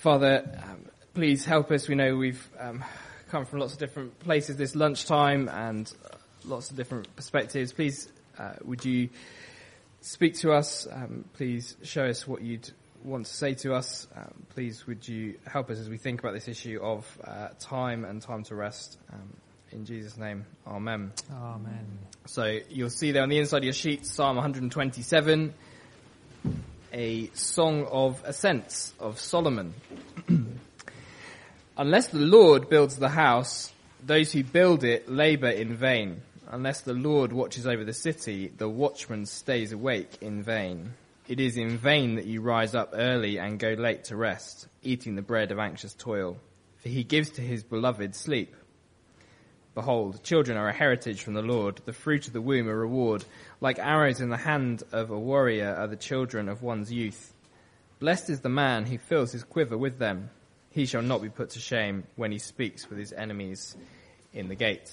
Father, please help us. We know we've come from lots of different places this lunchtime and lots of different perspectives. Please, would you speak to us? Please show us what you'd want to say to us. Please, would you help us as we think about this issue of time and time to rest. In Jesus' name, amen. Amen. So you'll see there on the inside of your sheet, Psalm 127, a song of ascents of Solomon. Unless the Lord builds the house, those who build it labor in vain. Unless the Lord watches over the city, the watchman stays awake in vain. It is in vain that you rise up early and go late to rest, eating the bread of anxious toil. For he gives to his beloved sleep. Behold, children are a heritage from the Lord, the fruit of the womb a reward. Like arrows in the hand of a warrior are the children of one's youth. Blessed is the man who fills his quiver with them. He shall not be put to shame when he speaks with his enemies in the gate.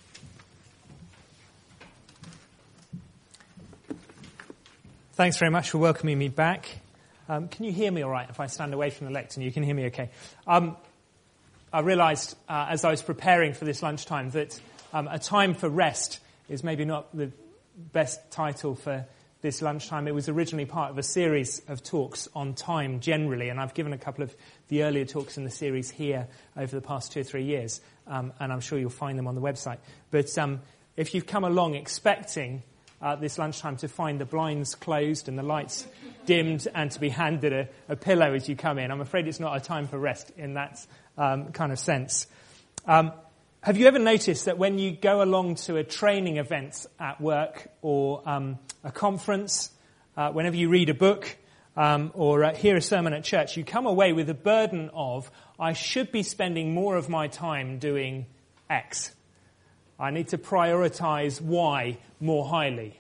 Thanks very much for welcoming me back. Can you hear me all right if I stand away from the lectern? You can hear me okay. I realised as I was preparing for this lunchtime that a time for rest is maybe not the best title for this lunchtime. It was originally part of a series of talks on time generally, and I've given a couple of the earlier talks in the series here over the past 2 or 3 years, and I'm sure you'll find them on the website. But if you've come along expecting this lunchtime to find the blinds closed and the lights dimmed and to be handed a pillow as you come in, I'm afraid it's not a time for rest in that kind of sense. Have you ever noticed that when you go along to a training event at work or a conference, whenever you read a book or hear a sermon at church, you come away with a burden of, I should be spending more of my time doing X. I need to prioritize Y more highly.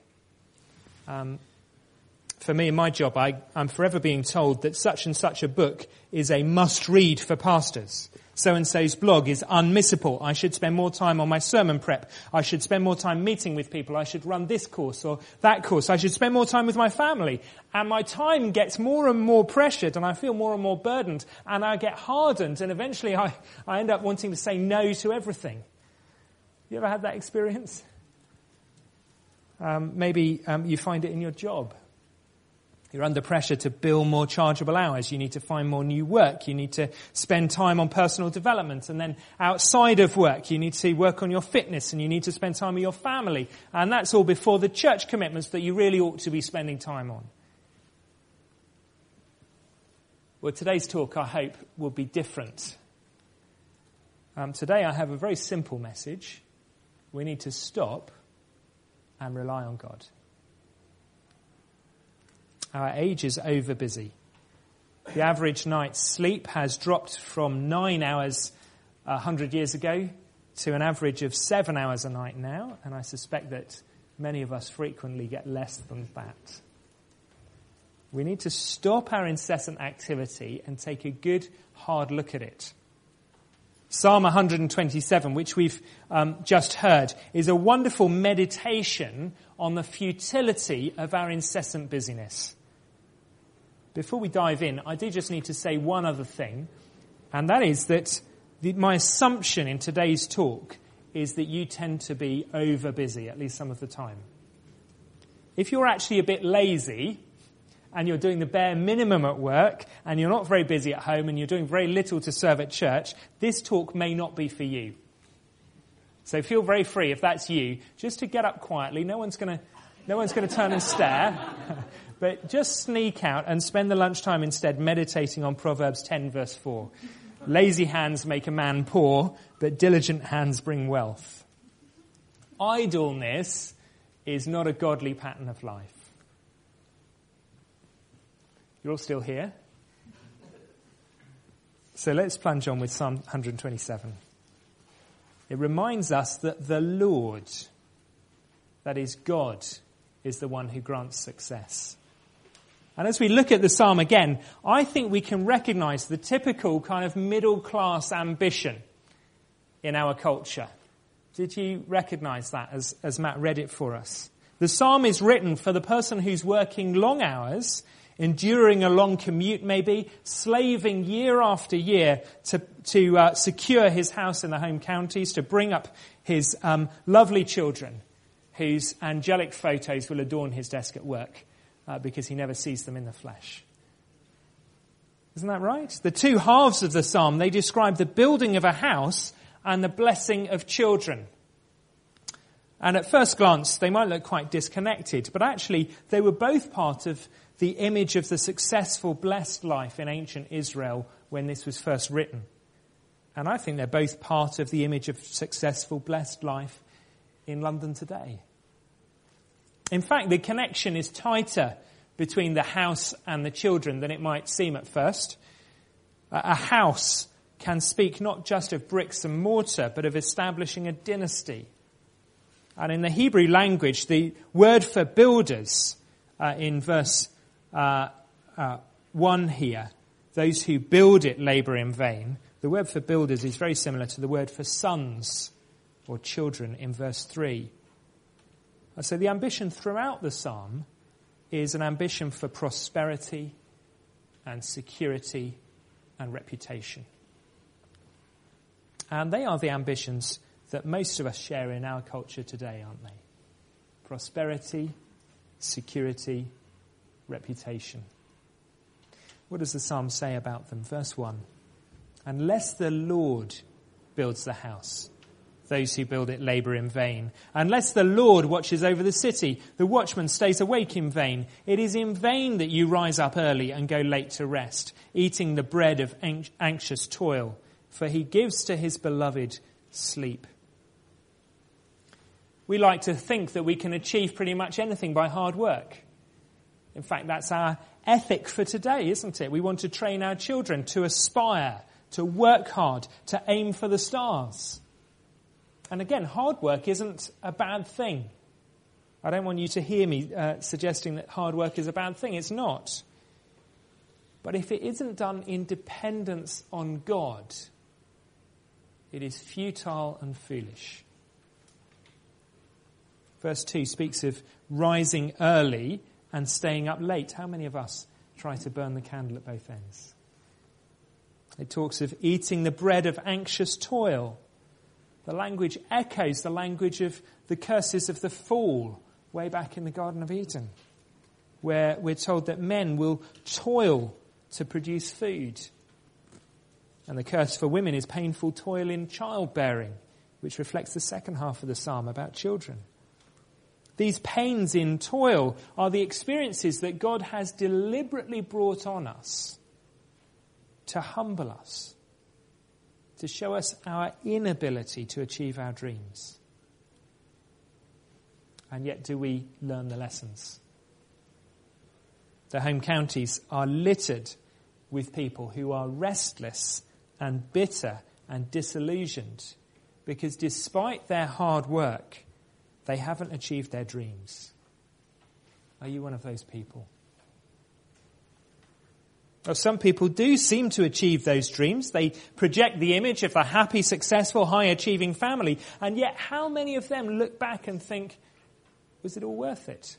For me in my job, I'm forever being told that such and such a book is a must-read for pastors. So-and-so's blog is unmissable. I should spend more time on my sermon prep. I should spend more time meeting with people. I should run this course or that course. I should spend more time with my family. And my time gets more and more pressured and I feel more and more burdened and I get hardened and eventually I end up wanting to say no to everything. You ever had that experience? Maybe you find it in your job. You're under pressure to bill more chargeable hours. You need to find more new work. You need to spend time on personal development. And then outside of work, you need to work on your fitness and you need to spend time with your family. And that's all before the church commitments that you really ought to be spending time on. Well, today's talk, I hope, will be different. Today I have a very simple message. We need to stop and rely on God. Our age is over busy. The average night's sleep has dropped from 9 hours 100 years ago to an average of 7 hours a night now, and I suspect that many of us frequently get less than that. We need to stop our incessant activity and take a good, hard look at it. Psalm 127, which we've just heard, is a wonderful meditation on the futility of our incessant busyness. Before we dive in, I do just need to say one other thing, and that is that my assumption in today's talk is that you tend to be over busy, at least some of the time. If you're actually a bit lazy, and you're doing the bare minimum at work, and you're not very busy at home, and you're doing very little to serve at church, this talk may not be for you. So feel very free, if that's you, just to get up quietly. No one's going to turn and stare. But just sneak out and spend the lunchtime instead meditating on Proverbs 10 verse 4. Lazy hands make a man poor, but diligent hands bring wealth. Idleness is not a godly pattern of life. You're all still here? So let's plunge on with Psalm 127. It reminds us that the Lord, that is God, is the one who grants success. And as we look at the psalm again, I think we can recognize the typical kind of middle-class ambition in our culture. Did you recognize that as Matt read it for us? The psalm is written for the person who's working long hours enduring a long commute maybe, slaving year after year to secure his house in the home counties, to bring up his lovely children whose angelic photos will adorn his desk at work because he never sees them in the flesh. Isn't that right? The two halves of the psalm, they describe the building of a house and the blessing of children. And at first glance, they might look quite disconnected, but actually they were both part of the image of the successful, blessed life in ancient Israel when this was first written. And I think they're both part of the image of successful, blessed life in London today. In fact, the connection is tighter between the house and the children than it might seem at first. A house can speak not just of bricks and mortar, but of establishing a dynasty. And in the Hebrew language, the word for builders in verse 1 here, those who build it labour in vain, the word for builders is very similar to the word for sons or children in verse 3. And so the ambition throughout the psalm is an ambition for prosperity and security and reputation. And they are the ambitions that most of us share in our culture today, aren't they? Prosperity, security, reputation. What does the psalm say about them? Verse 1. Unless the Lord builds the house, those who build it labour in vain. Unless the Lord watches over the city, the watchman stays awake in vain. It is in vain that you rise up early and go late to rest, eating the bread of anxious toil, for he gives to his beloved sleep. We like to think that we can achieve pretty much anything by hard work. In fact, that's our ethic for today, isn't it? We want to train our children to aspire, to work hard, to aim for the stars. And again, hard work isn't a bad thing. I don't want you to hear me suggesting that hard work is a bad thing. It's not. But if it isn't done in dependence on God, it is futile and foolish. Verse 2 speaks of rising early and staying up late. How many of us try to burn the candle at both ends? It talks of eating the bread of anxious toil. The language echoes the language of the curses of the fall way back in the Garden of Eden, where we're told that men will toil to produce food. And the curse for women is painful toil in childbearing, which reflects the second half of the psalm about children. These pains in toil are the experiences that God has deliberately brought on us to humble us, to show us our inability to achieve our dreams. And yet do we learn the lessons? The home counties are littered with people who are restless and bitter and disillusioned because despite their hard work, they haven't achieved their dreams. Are you one of those people? Well, some people do seem to achieve those dreams. They project the image of the happy, successful, high-achieving family. And yet, how many of them look back and think, was it all worth it?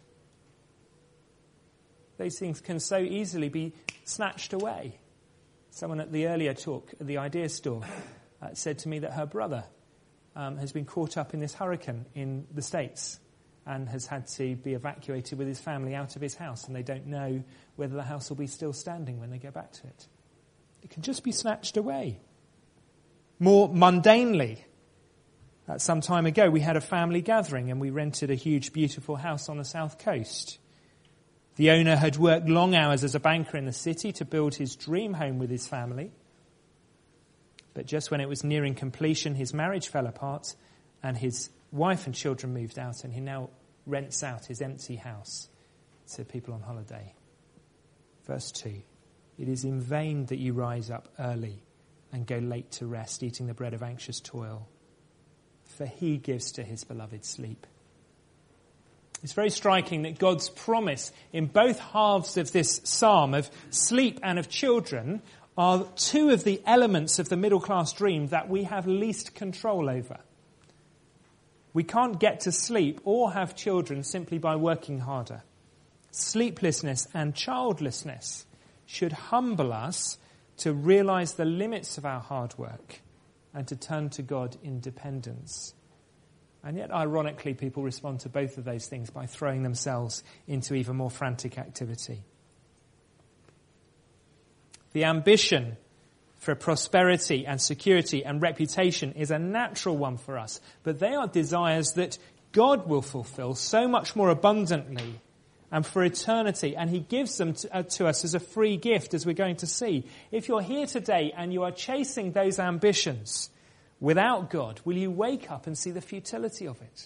Those things can so easily be snatched away. Someone at the earlier talk at the Idea Store said to me that her brother has been caught up in this hurricane in the States and has had to be evacuated with his family out of his house, and they don't know whether the house will be still standing when they go back to it. It can just be snatched away. More mundanely, some time ago we had a family gathering and we rented a huge, beautiful house on the south coast. The owner had worked long hours as a banker in the city to build his dream home with his family. But just when it was nearing completion, his marriage fell apart and his wife and children moved out, and he now rents out his empty house to people on holiday. Verse 2, it is in vain that you rise up early and go late to rest, eating the bread of anxious toil, for he gives to his beloved sleep. It's very striking that God's promise in both halves of this psalm of sleep and of children are two of the elements of the middle-class dream that we have least control over. We can't get to sleep or have children simply by working harder. sleeplessness and childlessness should humble us to realize the limits of our hard work and to turn to God in dependence. And yet, ironically, people respond to both of those things by throwing themselves into even more frantic activity. The ambition for prosperity and security and reputation is a natural one for us, but they are desires that God will fulfill so much more abundantly and for eternity, and he gives them to us as a free gift, as we're going to see. If you're here today and you are chasing those ambitions without God, will you wake up and see the futility of it?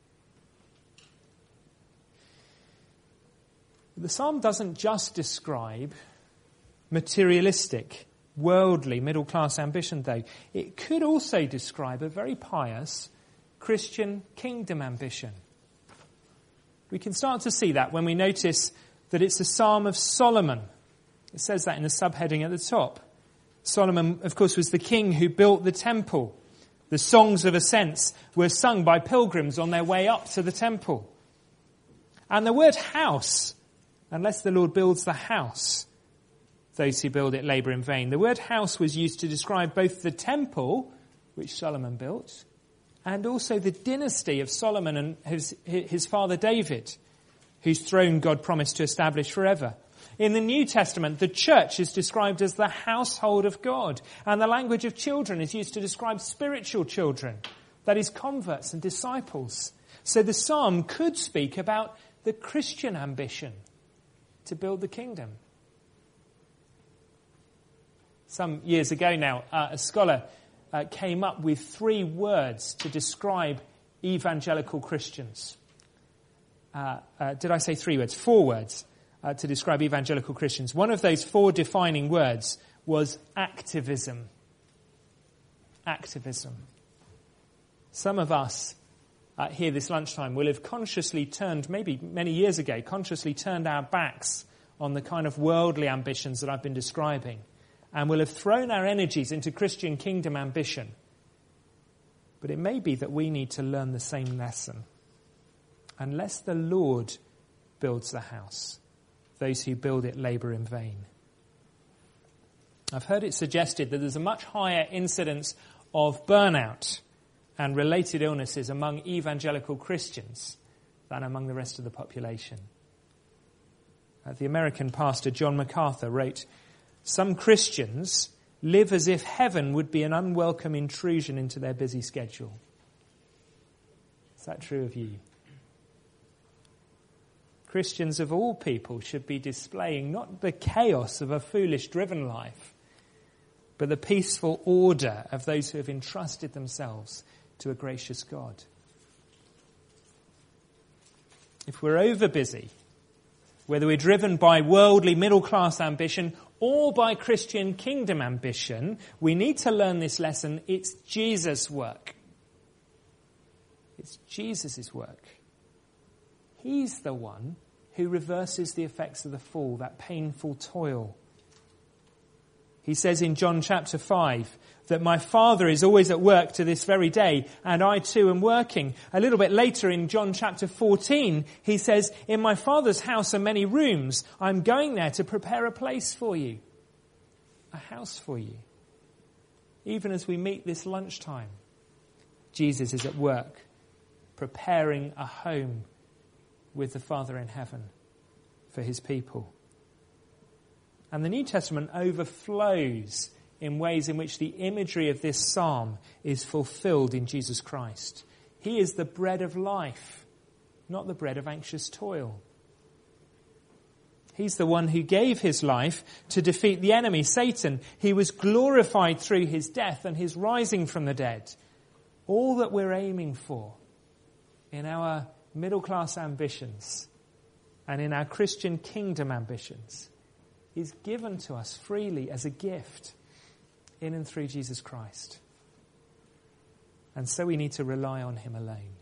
The psalm doesn't just describe materialistic, worldly, middle-class ambition, though. It could also describe a very pious Christian kingdom ambition. We can start to see that when we notice that it's a psalm of Solomon. It says that in the subheading at the top. Solomon, of course, was the king who built the temple. The songs of ascents were sung by pilgrims on their way up to the temple. And the word house, unless the Lord builds the house, those who build it labour in vain. The word house was used to describe both the temple, which Solomon built, and also the dynasty of Solomon and his father David, whose throne God promised to establish forever. In the New Testament, the church is described as the household of God, and the language of children is used to describe spiritual children, that is, converts and disciples. So the psalm could speak about the Christian ambition to build the kingdom. Some years ago now, a scholar came up with 3 words to describe evangelical Christians. Did I say 3 words? 4 words to describe evangelical Christians. One of those 4 defining words was activism. Activism. Some of us here this lunchtime will have consciously turned, maybe many years ago, consciously turned our backs on the kind of worldly ambitions that I've been describing, and will have thrown our energies into Christian kingdom ambition. But it may be that we need to learn the same lesson. Unless the Lord builds the house, those who build it labour in vain. I've heard it suggested that there's a much higher incidence of burnout and related illnesses among evangelical Christians than among the rest of the population. The American pastor John MacArthur wrote, "Some Christians live as if heaven would be an unwelcome intrusion into their busy schedule." Is that true of you? Christians of all people should be displaying not the chaos of a foolish, driven life, but the peaceful order of those who have entrusted themselves to a gracious God. If we're over busy, whether we're driven by worldly middle-class ambition or by Christian kingdom ambition, we need to learn this lesson. It's Jesus' work. It's Jesus' work. He's the one who reverses the effects of the fall, that painful toil. He says in John chapter 5 that my Father is always at work to this very day, and I too am working. A little bit later in John chapter 14, he says, in my Father's house are many rooms. I'm going there to prepare a place for you, a house for you. Even as we meet this lunchtime, Jesus is at work, preparing a home with the Father in heaven for his people. And the New Testament overflows in ways in which the imagery of this psalm is fulfilled in Jesus Christ. He is the bread of life, not the bread of anxious toil. He's the one who gave his life to defeat the enemy, Satan. He was glorified through his death and his rising from the dead. All that we're aiming for in our middle-class ambitions and in our Christian kingdom ambitions is given to us freely as a gift in and through Jesus Christ. And so we need to rely on him alone.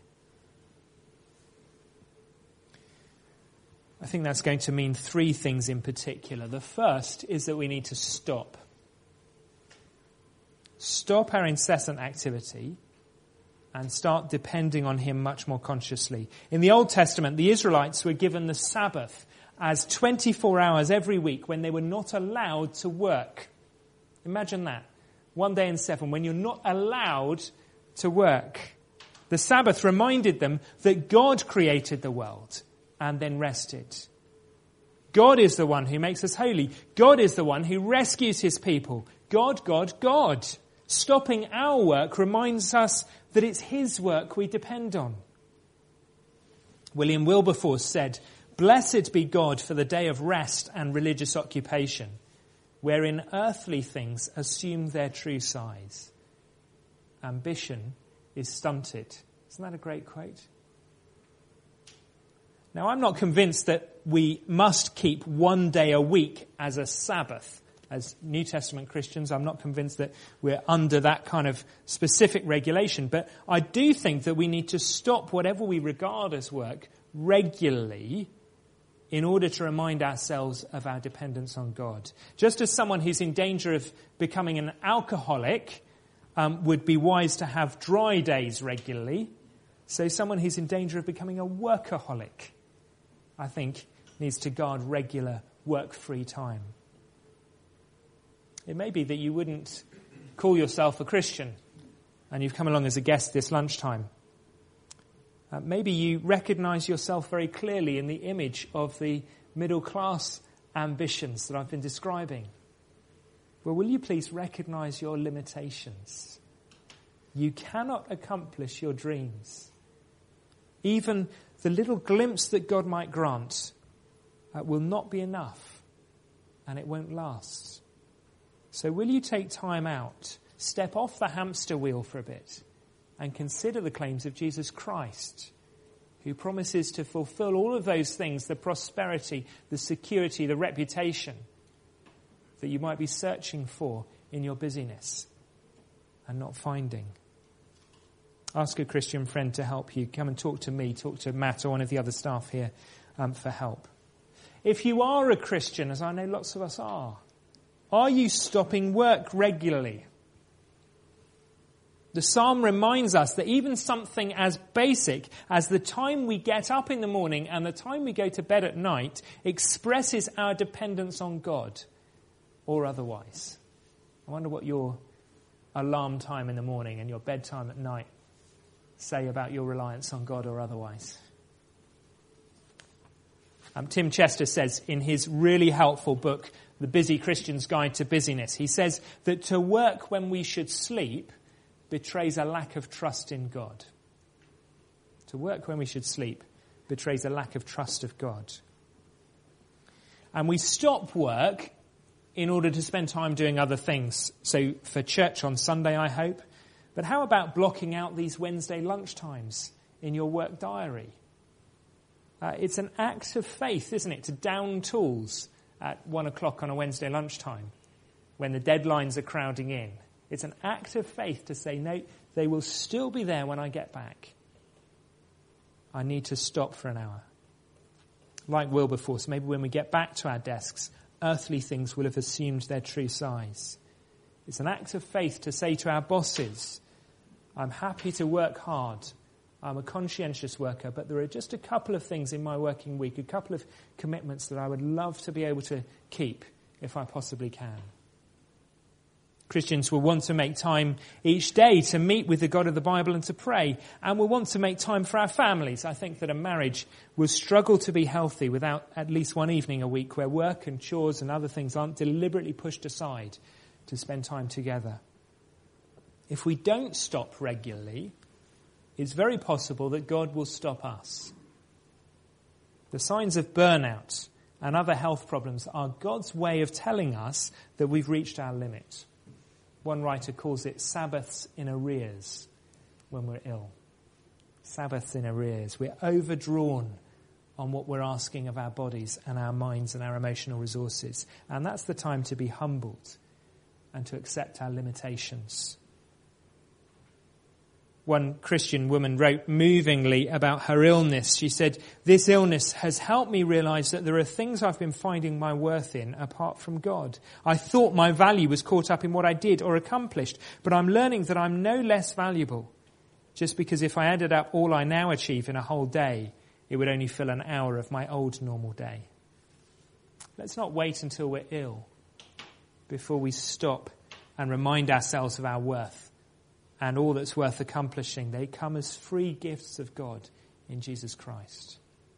I think that's going to mean 3 things in particular. The first is that we need to stop. Stop our incessant activity and start depending on him much more consciously. In the Old Testament, the Israelites were given the Sabbath as 24 hours every week when they were not allowed to work. Imagine that. One day in 7 when you're not allowed to work. The Sabbath reminded them that God created the world and then rested. God is the one who makes us holy. God is the one who rescues his people. God, God, God. Stopping our work reminds us that it's his work we depend on. William Wilberforce said, "Blessed be God for the day of rest and religious occupation, wherein earthly things assume their true size. Ambition is stunted." Isn't that a great quote? Now, I'm not convinced that we must keep one day a week as a Sabbath. As New Testament Christians, I'm not convinced that we're under that kind of specific regulation. But I do think that we need to stop whatever we regard as work regularly in order to remind ourselves of our dependence on God. Just as someone who's in danger of becoming an alcoholic would be wise to have dry days regularly, so someone who's in danger of becoming a workaholic, I think, needs to guard regular work-free time. It may be that you wouldn't call yourself a Christian and you've come along as a guest this lunchtime. Maybe you recognize yourself very clearly in the image of the middle-class ambitions that I've been describing. Well, will you please recognize your limitations? You cannot accomplish your dreams. Even the little glimpse that God might grant will not be enough, and it won't last. So will you take time out, step off the hamster wheel for a bit, and consider the claims of Jesus Christ, who promises to fulfill all of those things, the prosperity, the security, the reputation, that you might be searching for in your busyness and not finding. Ask a Christian friend to help you. Come and talk to me, talk to Matt or one of the other staff here for help. If you are a Christian, as I know lots of us are you stopping work regularly? The psalm reminds us that even something as basic as the time we get up in the morning and the time we go to bed at night expresses our dependence on God or otherwise. I wonder what your alarm time in the morning and your bedtime at night say about your reliance on God or otherwise. Tim Chester says in his really helpful book, The Busy Christian's Guide to Busyness, he says that to work when we should sleep betrays a lack of trust in God. To work when we should sleep betrays a lack of trust of God. And we stop work in order to spend time doing other things. So for church on Sunday, I hope. But how about blocking out these Wednesday lunchtimes in your work diary? It's an act of faith, isn't it, to down tools at 1 o'clock on a Wednesday lunchtime when the deadlines are crowding in. It's an act of faith to say, no, they will still be there when I get back. I need to stop for an hour. Like Wilberforce, maybe when we get back to our desks, earthly things will have assumed their true size. It's an act of faith to say to our bosses, I'm happy to work hard. I'm a conscientious worker, but there are just a couple of things in my working week, a couple of commitments that I would love to be able to keep if I possibly can. Christians will want to make time each day to meet with the God of the Bible and to pray, and will want to make time for our families. I think that a marriage will struggle to be healthy without at least one evening a week where work and chores and other things aren't deliberately pushed aside to spend time together. If we don't stop regularly, it's very possible that God will stop us. The signs of burnout and other health problems are God's way of telling us that we've reached our limit. One writer calls it Sabbaths in arrears when we're ill. Sabbaths in arrears. We're overdrawn on what we're asking of our bodies and our minds and our emotional resources. And that's the time to be humbled and to accept our limitations. One Christian woman wrote movingly about her illness. She said, "This illness has helped me realize that there are things I've been finding my worth in apart from God. I thought my value was caught up in what I did or accomplished, but I'm learning that I'm no less valuable. Just because if I added up all I now achieve in a whole day, it would only fill an hour of my old normal day." Let's not wait until we're ill before we stop and remind ourselves of our worth and all that's worth accomplishing. They come as free gifts of God in Jesus Christ.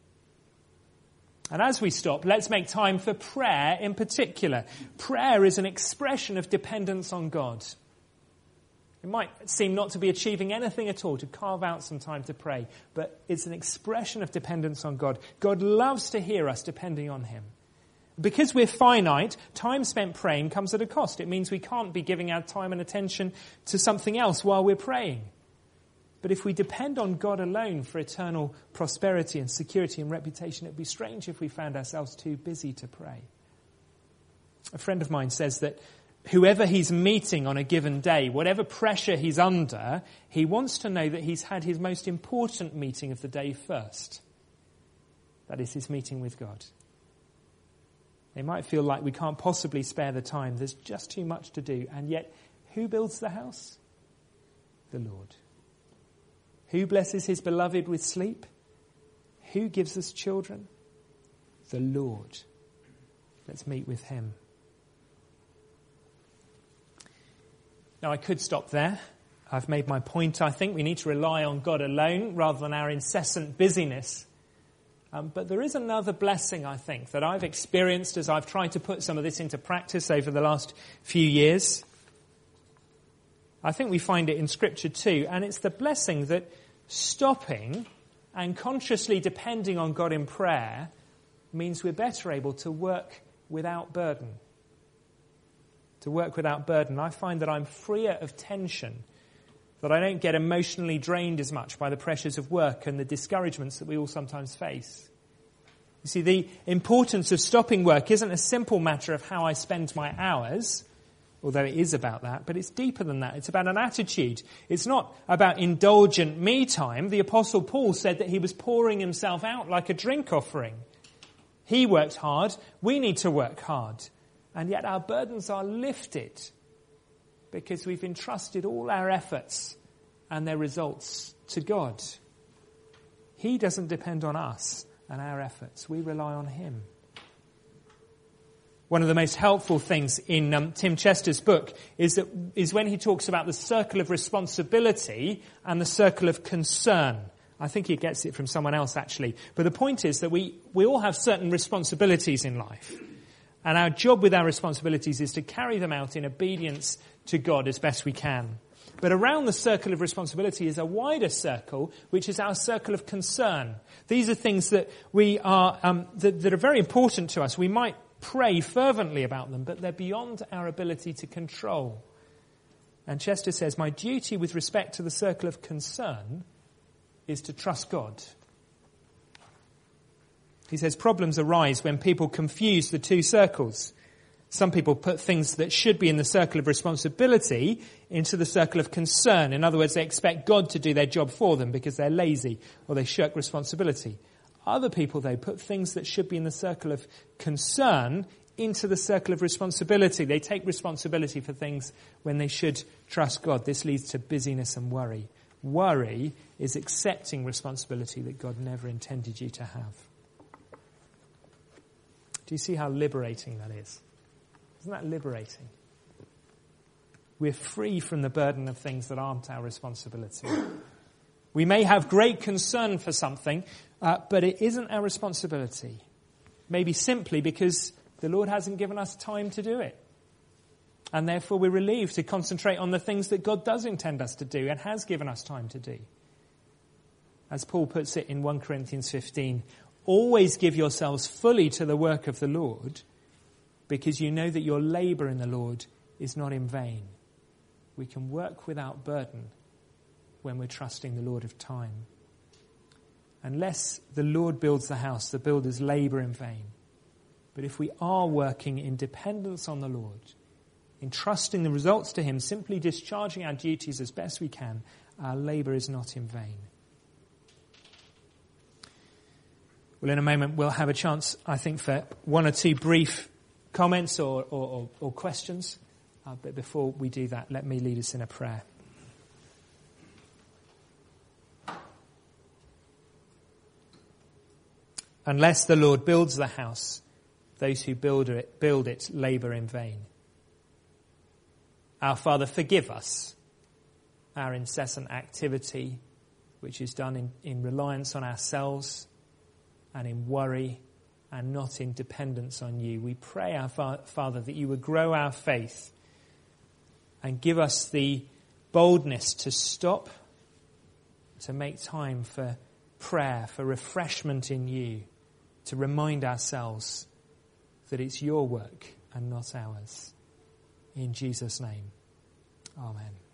And as we stop, let's make time for prayer in particular. Prayer is an expression of dependence on God. It might seem not to be achieving anything at all to carve out some time to pray, but it's an expression of dependence on God. God loves to hear us depending on him. Because we're finite, time spent praying comes at a cost. It means we can't be giving our time and attention to something else while we're praying. But if we depend on God alone for eternal prosperity and security and reputation, it would be strange if we found ourselves too busy to pray. A friend of mine says that whoever he's meeting on a given day, whatever pressure he's under, he wants to know that he's had his most important meeting of the day first. That is his meeting with God. They might feel like we can't possibly spare the time. There's just too much to do. And yet, who builds the house? The Lord. Who blesses his beloved with sleep? Who gives us children? The Lord. Let's meet with him. Now, I could stop there. I've made my point. I think we need to rely on God alone rather than our incessant busyness. But there is another blessing, I think, that I've experienced as I've tried to put some of this into practice over the last few years. I think we find it in Scripture too, and it's the blessing that stopping and consciously depending on God in prayer means we're better able to work without burden. To work without burden. I find that I'm freer of tension, that I don't get emotionally drained as much by the pressures of work and the discouragements that we all sometimes face. You see, the importance of stopping work isn't a simple matter of how I spend my hours, although it is about that, but it's deeper than that. It's about an attitude. It's not about indulgent me time. The Apostle Paul said that he was pouring himself out like a drink offering. He worked hard. We need to work hard. And yet our burdens are lifted because we've entrusted all our efforts and their results to God. He doesn't depend on us and our efforts. We rely on him. One of the most helpful things in Tim Chester's book is when he talks about the circle of responsibility and the circle of concern. I think he gets it from someone else, actually. But the point is that we all have certain responsibilities in life. And our job with our responsibilities is to carry them out in obedience to God as best we can. But around the circle of responsibility is a wider circle, which is our circle of concern. These are things that we are that are very important to us. We might pray fervently about them, but they're beyond our ability to control. And Chester says, my duty with respect to the circle of concern is to trust God. He says problems arise when people confuse the two circles. Some people put things that should be in the circle of responsibility into the circle of concern. In other words, they expect God to do their job for them because they're lazy or they shirk responsibility. Other people, though, put things that should be in the circle of concern into the circle of responsibility. They take responsibility for things when they should trust God. This leads to busyness and worry. Worry is accepting responsibility that God never intended you to have. Do you see how liberating that is? Isn't that liberating? We're free from the burden of things that aren't our responsibility. We may have great concern for something, but it isn't our responsibility. Maybe simply because the Lord hasn't given us time to do it. And therefore we're relieved to concentrate on the things that God does intend us to do and has given us time to do. As Paul puts it in 1 Corinthians 15, always give yourselves fully to the work of the Lord, because you know that your labour in the Lord is not in vain. We can work without burden when we're trusting the Lord of time. Unless the Lord builds the house, the builders labour in vain. But if we are working in dependence on the Lord, entrusting the results to him, simply discharging our duties as best we can, our labour is not in vain. Well, in a moment we'll have a chance, I think, for one or two brief comments or questions. But before we do that, let me lead us in a prayer. Unless the Lord builds the house, those who build it labour in vain. Our Father, forgive us our incessant activity, which is done in reliance on ourselves and in worry and not in dependence on you. We pray, our Father, that you would grow our faith and give us the boldness to stop, to make time for prayer, for refreshment in you, to remind ourselves that it's your work and not ours. In Jesus' name, amen.